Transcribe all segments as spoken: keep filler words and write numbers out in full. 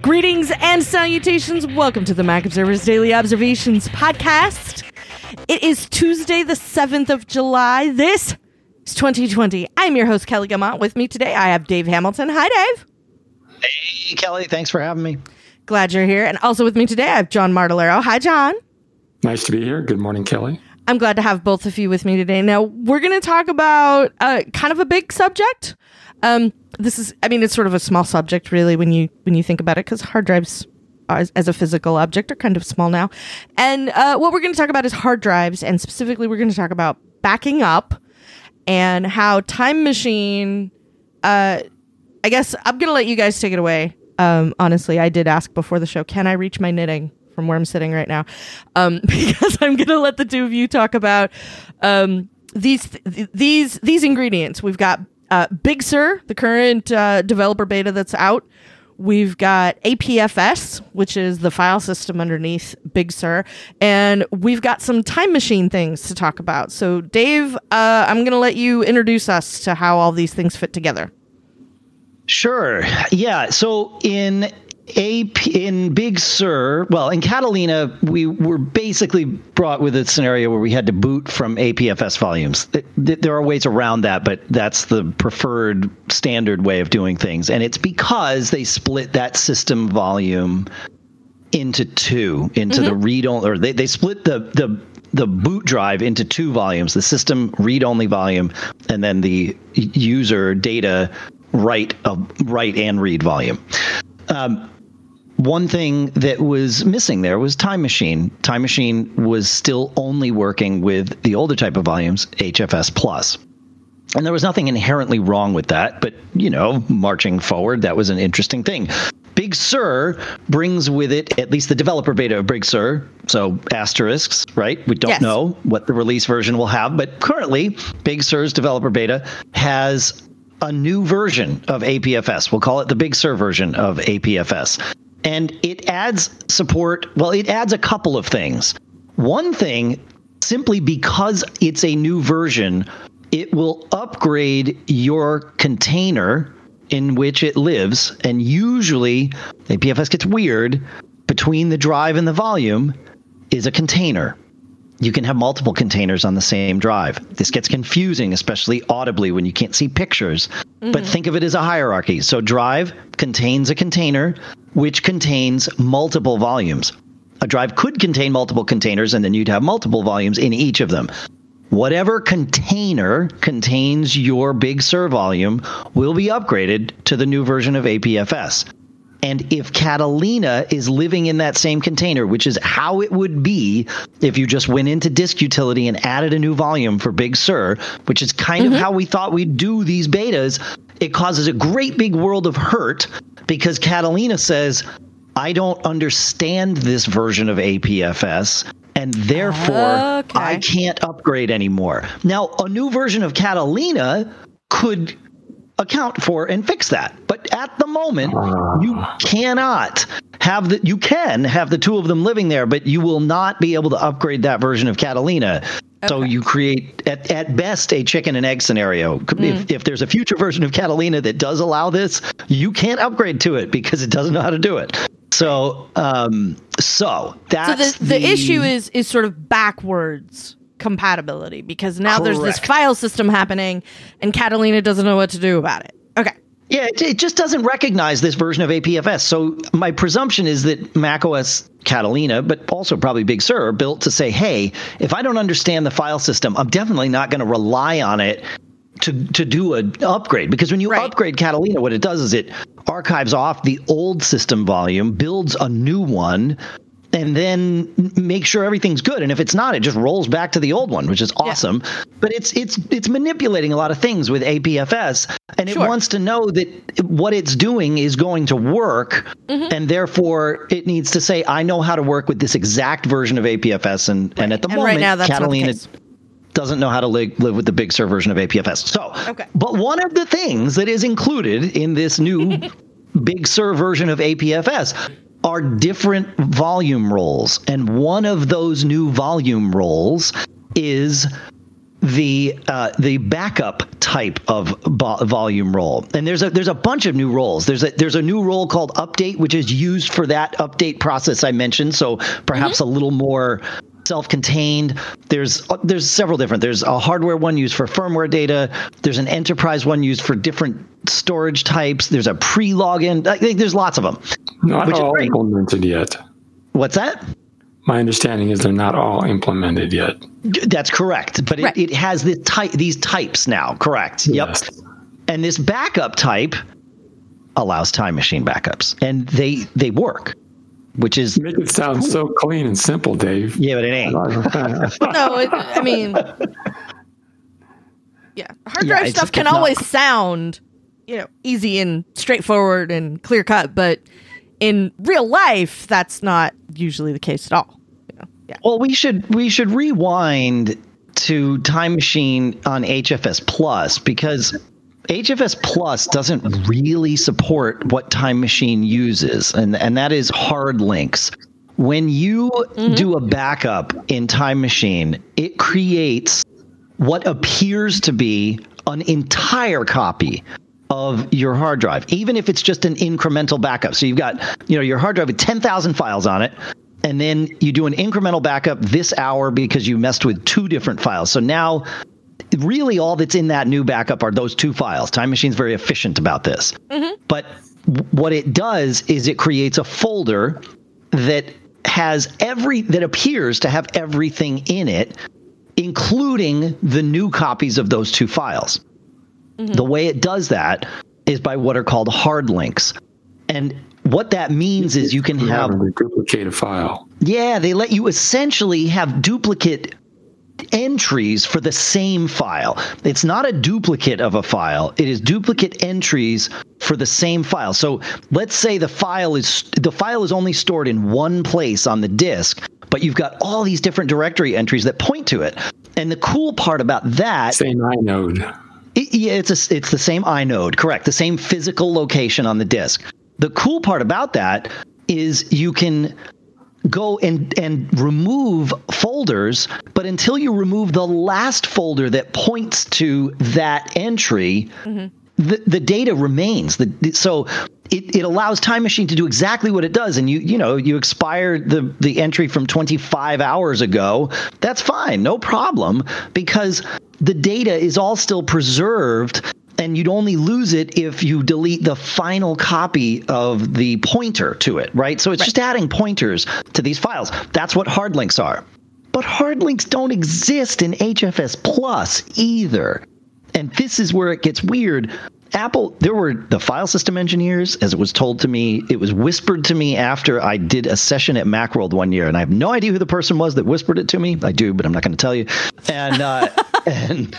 Greetings and salutations. Welcome to the Mac Observer's Daily Observations podcast. It is Tuesday, the seventh of July. This is twenty twenty. I'm your host, Kelly Guimont. With me today, I have Dave Hamilton. Hi, Dave. Hey, Kelly. Thanks for having me. Glad you're here. And also with me today, I have John Martellaro. Hi, John. Nice to be here. Good morning, Kelly. I'm glad to have both of you with me today. Now, we're going to talk about uh, kind of a big subject. Um, this is, I mean, it's sort of a small subject, really, when you when you think about it, because hard drives as, as a physical object are kind of small now. And uh, what we're going to talk about is hard drives, and specifically, we're going to talk about backing up and how Time Machine. Uh, I guess I'm going to let you guys take it away. Um, honestly, I did ask before the show, can I reach my knitting from where I'm sitting right now? Um, because I'm going to let the two of you talk about um, these th- these these ingredients. We've got Uh, Big Sur, the current uh, developer beta that's out. We've got A P F S, which is the file system underneath Big Sur. And we've got some Time Machine things to talk about. So, Dave, uh, I'm going to let you introduce us to how all these things fit together. Sure. Yeah. So in A P, in Big Sur, well, in Catalina, we were basically brought with a scenario where we had to boot from A P F S volumes. There are ways around that, but that's the preferred standard way of doing things. And it's because they split that system volume into two, into mm-hmm. the read-only, or they, they split the, the, the boot drive into two volumes, the system read-only volume, and then the user data write, uh, write and read volume. Um, One thing that was missing there was Time Machine. Time Machine was still only working with the older type of volumes, H F S plus. And there was nothing inherently wrong with that, but, you know, marching forward, that was an interesting thing. Big Sur brings with it at least the developer beta of Big Sur, so asterisks, right? We don't yes. know what the release version will have, but currently Big Sur's developer beta has a new version of A P F S. We'll call it the Big Sur version of A P F S. And it adds support. Well, it adds a couple of things. One thing, simply because it's a new version, it will upgrade your container in which it lives. And usually, A P F S gets weird. Between the drive and the volume is a container. You can have multiple containers on the same drive. This gets confusing, especially audibly when you can't see pictures. Mm-hmm. But think of it as a hierarchy. So drive contains a container which contains multiple volumes. A drive could contain multiple containers, and then you'd have multiple volumes in each of them. Whatever container contains your Big Sur volume will be upgraded to the new version of A P F S. And if Catalina is living in that same container, which is how it would be if you just went into Disk Utility and added a new volume for Big Sur, which is kind mm-hmm. of how we thought we'd do these betas, it causes a great big world of hurt because Catalina says, I don't understand this version of A P F S, and therefore okay. I can't upgrade anymore. Now, a new version of Catalina could account for and fix that. But at the moment, you cannot have the, you can have the two of them living there, but you will not be able to upgrade that version of Catalina. Okay. So you create, at, at best, a chicken and egg scenario. Mm. If, if there's a future version of Catalina that does allow this, you can't upgrade to it because it doesn't know how to do it. So, um, so that's so the, the, the issue is is sort of backwards compatibility, because now Correct. There's this file system happening and Catalina doesn't know what to do about it. Okay. Yeah, it, it just doesn't recognize this version of A P F S. So my presumption is that macOS Catalina, but also probably Big Sur, are built to say, hey, if I don't understand the file system, I'm definitely not going to rely on it to to do an upgrade. Because when you right. upgrade Catalina, what it does is it archives off the old system volume, builds a new one, and then make sure everything's good. And if it's not, it just rolls back to the old one, which is awesome. Yeah. But it's it's it's manipulating a lot of things with A P F S, and sure. it wants to know that what it's doing is going to work, mm-hmm. and therefore it needs to say, I know how to work with this exact version of A P F S. And, right. and at the and moment, right now, that's Catalina doesn't know how to li- live with the Big Sur version of A P F S. So, okay. But one of the things that is included in this new Big Sur version of A P F S are different volume roles. And one of those new volume roles is the uh, the backup type of vo- volume role, and there's a there's a bunch of new roles. There's a there's a new role called update, which is used for that update process I mentioned. So perhaps mm-hmm. a little more self-contained. There's there's several different. There's a hardware one used for firmware data. There's an enterprise one used for different storage types. There's a pre-login. I think there's lots of them. Not all implemented yet. What's that? My understanding is they're not all implemented yet. That's correct, but right. it, it has this type, these types now. Correct. Yes. Yep. And this backup type allows Time Machine backups, and they they work, which is make it sound cool. So clean and simple, Dave. Yeah, but it ain't. No, it, I mean, yeah, hard drive yeah, stuff can always not... sound, you know, easy and straightforward and clear cut, but in real life, that's not usually the case at all. Yeah. Well, we should we should rewind to Time Machine on H F S Plus, because H F S Plus doesn't really support what Time Machine uses, and and that is hard links. When you mm-hmm. do a backup in Time Machine, it creates what appears to be an entire copy of your hard drive, even if it's just an incremental backup. So you've got, you know, your hard drive with ten thousand files on it, and then you do an incremental backup this hour because you messed with two different files. So now really all that's in that new backup are those two files. Time Machine's very efficient about this. Mm-hmm. But w- what it does is it creates a folder that has every, that appears to have everything in it, including the new copies of those two files. Mm-hmm. The way it does that is by what are called hard links. And what that means is you can have a duplicate a file. Yeah, they let you essentially have duplicate entries for the same file. It's not a duplicate of a file. It is duplicate entries for the same file. So let's say the file is the file is only stored in one place on the disk, but you've got all these different directory entries that point to it. And the cool part about that, same inode. It, yeah, it's a, it's the same inode, correct? The same physical location on the disk. The cool part about that is you can go and and remove folders, but until you remove the last folder that points to that entry, mm-hmm. the, the data remains. The, so it, it allows Time Machine to do exactly what it does. And you you know, you expired the, the entry from twenty-five hours ago. That's fine, no problem, because the data is all still preserved, and you'd only lose it if you delete the final copy of the pointer to it, right? So it's right. just adding pointers to these files. That's what hard links are. But hard links don't exist in H F S Plus either. And this is where it gets weird. Apple, there were the file system engineers, as it was told to me, it was whispered to me after I did a session at Macworld one year, and I have no idea who the person was that whispered it to me. I do, but I'm not going to tell you. And, uh, and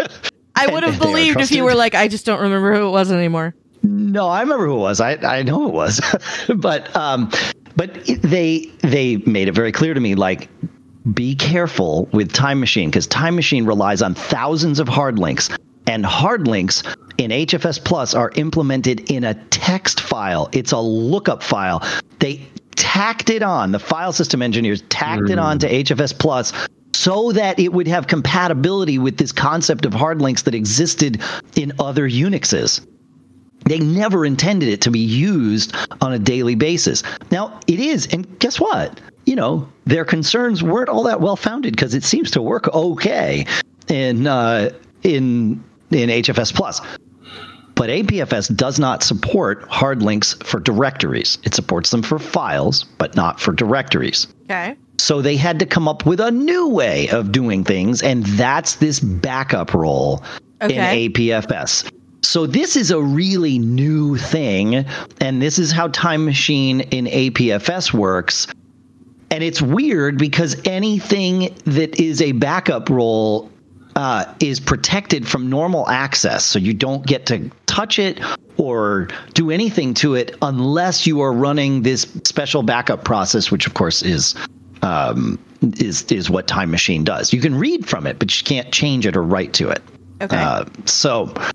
I would have believed if you were like, I just don't remember who it was anymore. No, I remember who it was. I I know who it was. but um, but they they made it very clear to me, like, be careful with Time Machine, because Time Machine relies on thousands of hard links. And hard links in H F S Plus are implemented in a text file. It's a lookup file. They tacked it on. The file system engineers tacked mm. it on to H F S Plus so that it would have compatibility with this concept of hard links that existed in other Unixes. They never intended it to be used on a daily basis. Now, it is, and guess what? You know, their concerns weren't all that well founded, because it seems to work okay in uh, in in H F S Plus. But A P F S does not support hard links for directories. It supports them for files, but not for directories. Okay. So they had to come up with a new way of doing things, and that's this backup role okay. in A P F S. So this is a really new thing, and this is how Time Machine in A P F S works. And it's weird because anything that is a backup role uh, is protected from normal access. So you don't get to touch it or do anything to it unless you are running this special backup process, which of course is um, is is what Time Machine does. You can read from it, but you can't change it or write to it. Okay. Uh, so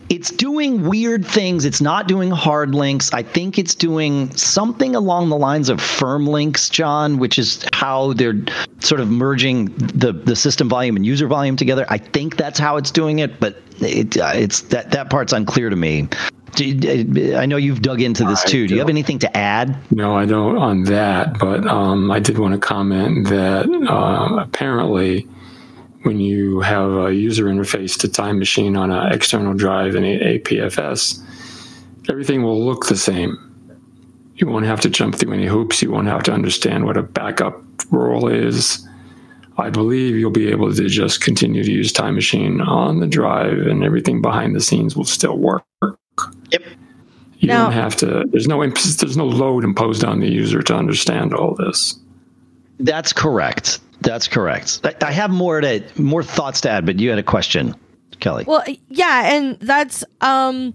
it's doing weird things. It's not doing hard links. I think it's doing something along the lines of firm links, John, which is how they're sort of merging the, the system volume and user volume together. I think that's how it's doing it, but it, uh, it's that, that part's unclear to me. Do you, I know you've dug into this too. Do you have anything to add? No, I don't on that, but um, I did want to comment that uh, apparently when you have a user interface to Time Machine on an external drive in A P F S, everything will look the same. You won't have to jump through any hoops. You won't have to understand what a backup role is. I believe you'll be able to just continue to use Time Machine on the drive, and everything behind the scenes will still work. Yep. You now, don't have to. There's no there's no load imposed on the user to understand all this. That's correct. That's correct. I have more to more thoughts to add, but you had a question, Kelly. Well, yeah, and that's um,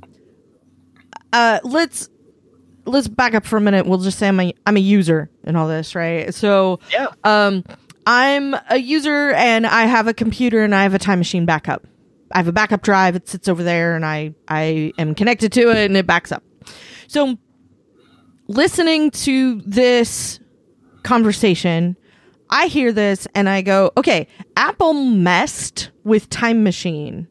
uh, let's let's back up for a minute. We'll just say I'm a I'm a user in all this, right? So, yeah, um, I'm a user and I have a computer and I have a Time Machine backup. I have a backup drive. It sits over there, and I I am connected to it, and it backs up. So, listening to this conversation, I hear this and I go, okay, Apple messed with Time Machine.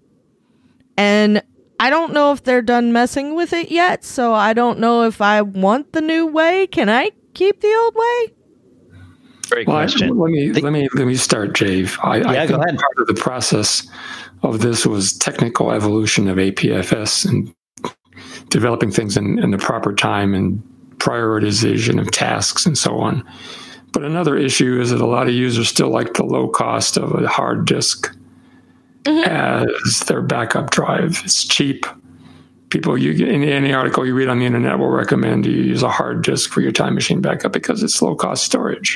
And I don't know if they're done messing with it yet, so I don't know if I want the new way. Can I keep the old way? Great well, question. I, let me the, let me let me start, Jave. I, yeah, I go think ahead. Part of the process of this was technical evolution of A P F S and developing things in, in the proper time and prioritization of tasks and so on. But another issue is that a lot of users still like the low cost of a hard disk mm-hmm. as their backup drive. It's cheap. People, you in any article you read on the internet will recommend you use a hard disk for your Time Machine backup because it's low cost storage.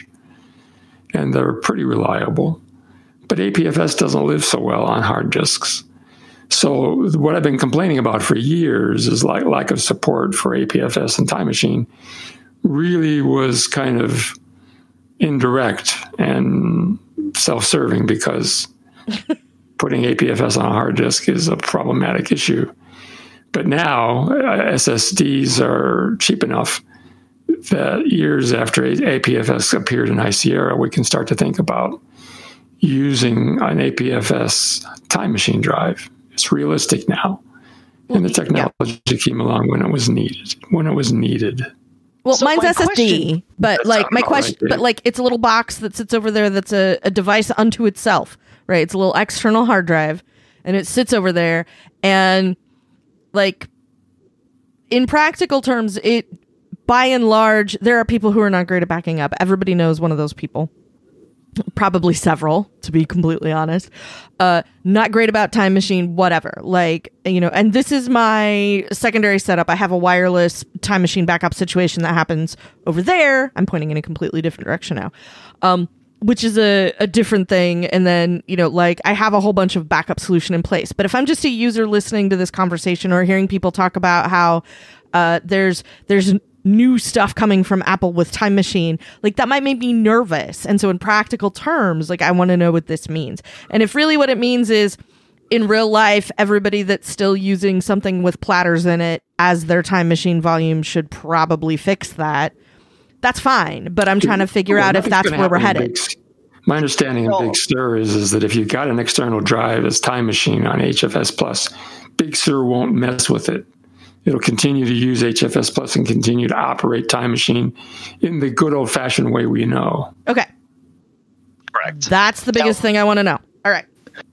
And they're pretty reliable. But A P F S doesn't live so well on hard disks. So what I've been complaining about for years is like lack of support for A P F S and Time Machine really was kind of indirect and self-serving because putting A P F S on a hard disk is a problematic issue. But now uh, S S Ds are cheap enough that years after A P F S appeared in High Sierra, we can start to think about using an A P F S Time Machine drive. It's realistic now. And the technology yeah. came along when it was needed. When it was needed. Well, so mine's S S D, question, but like my question, right, but like it's a little box that sits over there that's a, a device unto itself, right? It's a little external hard drive, and it sits over there, and like in practical terms, it by and large, there are people who are not great at backing up. Everybody knows one of those people. Probably several, to be completely honest. Uh, not great about Time Machine, whatever. Like, you know, and this is my secondary setup. I have a wireless Time Machine backup situation that happens over there. I'm pointing in a completely different direction now, um, which is a, a different thing. And then, you know, like I have a whole bunch of backup solution in place. But if I'm just a user listening to this conversation or hearing people talk about how uh, there's there's new stuff coming from Apple with Time Machine, like that might make me nervous. And so in practical terms, like I want to know what this means. And if really what it means is in real life, everybody that's still using something with platters in it as their Time Machine volume should probably fix that, that's fine. But I'm trying to figure well, out if that's where we're headed. Big, my understanding of Big Sur is, is that if you've got an external drive as Time Machine on H F S Plus, Big Sur won't mess with it. It'll continue to use H F S Plus and continue to operate Time Machine in the good old-fashioned way we know. Okay. Correct. That's the biggest now, thing I want to know. All right.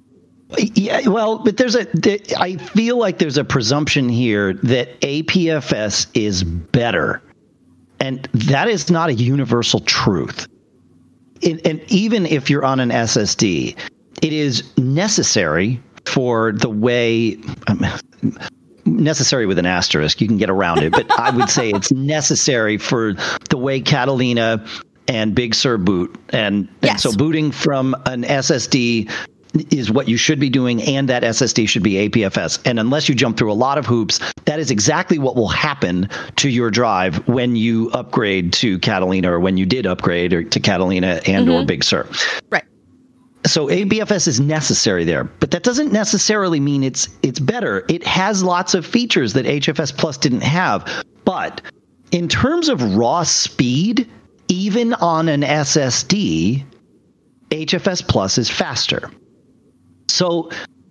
Yeah, well, but there's a, there, I feel like there's a presumption here that A P F S is better. And that is not a universal truth. It, and even if you're on an S S D, it is necessary for the way... Um, necessary with an asterisk, you can get around it, but I would say it's necessary for the way Catalina and Big Sur boot. And, yes. and so booting from an S S D is what you should be doing, and that S S D should be A P F S. And unless you jump through a lot of hoops, that is exactly what will happen to your drive when you upgrade to Catalina, or when you did upgrade or to Catalina and mm-hmm. or Big Sur. Right. so A P F S is necessary there, but that doesn't necessarily mean it's it's better. It has lots of features that H F S Plus didn't have, but in terms of raw speed, even on an S S D, H F S Plus is faster. So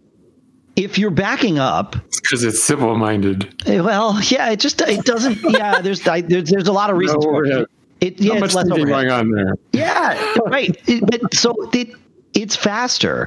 if you're backing up, because it's simple-minded. Well, yeah, it just it doesn't. Yeah, there's I, there's, there's a lot of reasons. No, for it. It, yeah, How much it's thinking going on there? Yeah, right. It, but so it it's faster.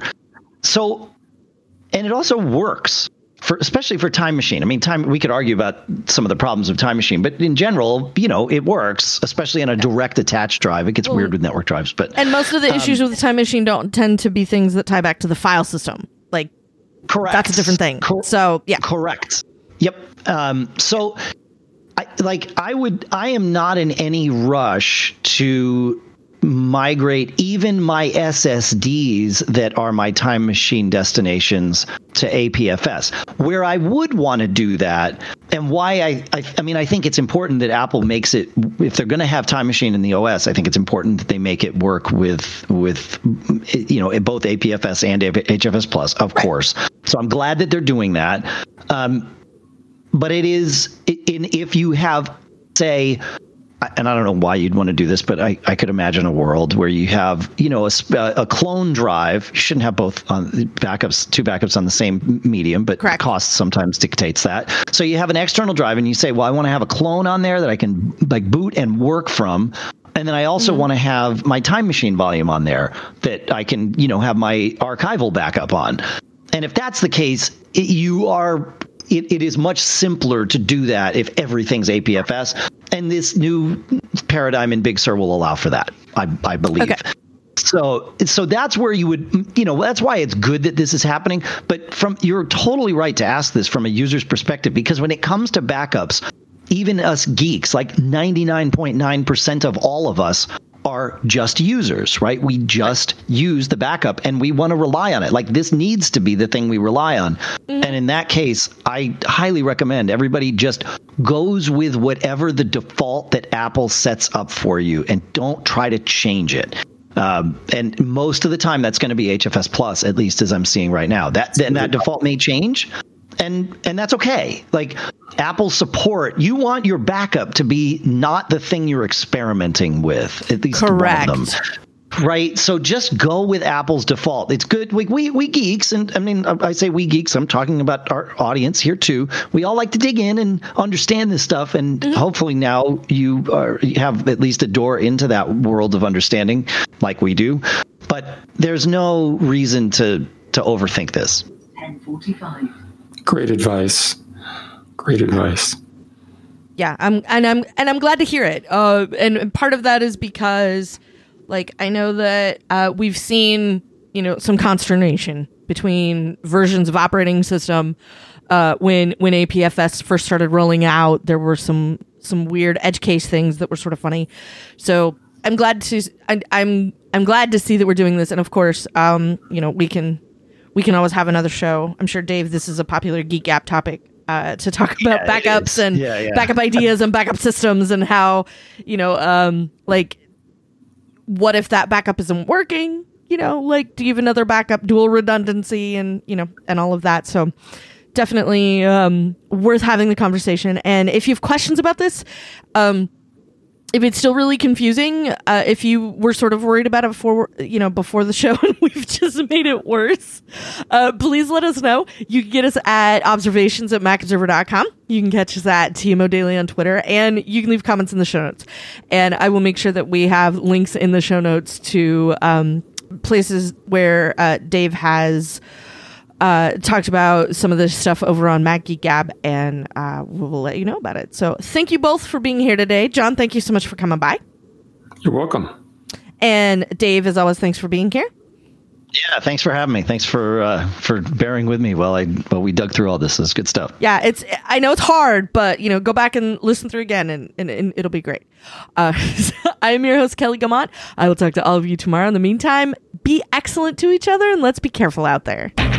So, and it also works for, especially for Time Machine. I mean, time we could argue about some of the problems of Time Machine, but in general, you know, it works, especially on a direct attached drive. It gets well, weird with network drives, but and most of the um, issues with the Time Machine don't tend to be things that tie back to the file system. Like, correct. That's a different thing. Cor- so, yeah, correct. Yep. Um, so. I, like I would, I am not in any rush to migrate even my S S Ds that are my Time Machine destinations to A P F S. Where I would want to do that, and why I, I, I mean, I think it's important that Apple makes it. If they're going to have Time Machine in the O S, I think it's important that they make it work with with you know both A P F S and H F S Plus, of right. course. So I'm glad that they're doing that. Um, But it is, in, if you have, say, and I don't know why you'd want to do this, but I, I could imagine a world where you have, you know, a, a clone drive. You shouldn't have both on backups, two backups on the same medium, but Correct. Cost sometimes dictates that. So you have an external drive and you say, well, I want to have a clone on there that I can like boot and work from. And then I also mm-hmm. want to have my Time Machine volume on there that I can, you know, have my archival backup on. And if that's the case, it, you are... It, it is much simpler to do that if everything's A P F S, and this new paradigm in Big Sur will allow for that, I, I believe. Okay. So, so that's where you would, you know, that's why it's good that this is happening. But from you're totally right to ask this from a user's perspective, because when it comes to backups, even us geeks, like ninety-nine point nine percent of all of us are just users, right? We just use the backup and we want to rely on it. Like this needs to be the thing we rely on. Mm-hmm. And in that case, I highly recommend everybody just goes with whatever the default that Apple sets up for you and don't try to change it. Um, and most of the time that's going to be H F S Plus, at least as I'm seeing right now. That and that default may change. And and that's okay. Like Apple support, you want your backup to be not the thing you're experimenting with, at least Correct. one of them. Right. So just go with Apple's default. It's good. Like we, we geeks, and I mean, I say we geeks, I'm talking about our audience here too. We all like to dig in and understand this stuff. And mm-hmm. hopefully now you, are, you have at least a door into that world of understanding like we do. But there's no reason to, to overthink this. ten forty-five. Great advice. Great advice. Yeah, I'm and I'm and I'm glad to hear it. Uh, and part of that is because, like, I know that uh, we've seen, you know, some consternation between versions of operating system uh, when when A P F S first started rolling out. There were some some weird edge case things that were sort of funny. So I'm glad to I, I'm I'm glad to see that we're doing this. And of course, um, you know, we can. We can always have another show. I'm sure, Dave, this is a popular Geek App topic uh, to talk about yeah, backups and yeah, yeah. backup ideas and backup systems and how, you know, um, like, what if that backup isn't working? You know, like, do you have another backup, dual redundancy and, you know, and all of that. So definitely um, worth having the conversation. And if you have questions about this, um, if it's still really confusing, uh, if you were sort of worried about it before, you know, before the show and we've just made it worse, uh, please let us know. You can get us at observations at mac observer dot com. You can catch us at T M O Daily on Twitter, and you can leave comments in the show notes. And I will make sure that we have links in the show notes to um, places where uh, Dave has uh, talked about some of this stuff over on Mac Geek Gab, and uh, we'll let you know about it. So thank you both for being here today. John, thank you so much for coming by. You're welcome. And Dave, as always, thanks for being here. Yeah, thanks for having me. Thanks for uh, for bearing with me while I while we dug through all this. It's good stuff. Yeah, it's I know it's hard, but you know, go back and listen through again, and, and, and it'll be great. Uh, I am your host, Kelly Guimont. I will talk to all of you tomorrow. In the meantime, be excellent to each other, and let's be careful out there.